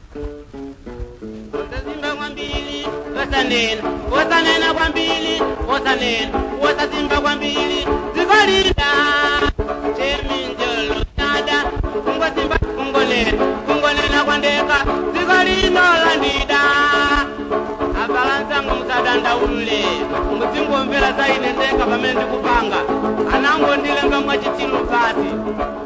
Osasimba kwambili, osanena, osanena kwambili, osanena, osasimba kwambili, zikolida, cheminjolo nada, kungosimba, kungonena kwandeka, zikolino landida. Abalansango musadanda ule, mutingomvera zaine ndeka pamene kupanga, anango ndilenga mwachitilu pasi.